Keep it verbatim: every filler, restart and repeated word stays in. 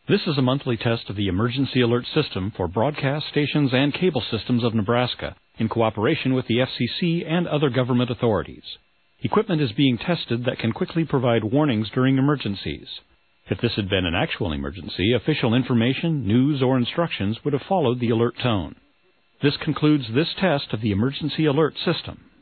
This is a monthly test of the Emergency Alert System for broadcast stations and cable systems of Nebraska in cooperation with the F C C and other government authorities. Equipment is being tested that can quickly provide warnings during emergencies. If this had been an actual emergency, official information, news, or instructions would have followed the alert tone. This concludes this test of the Emergency Alert System.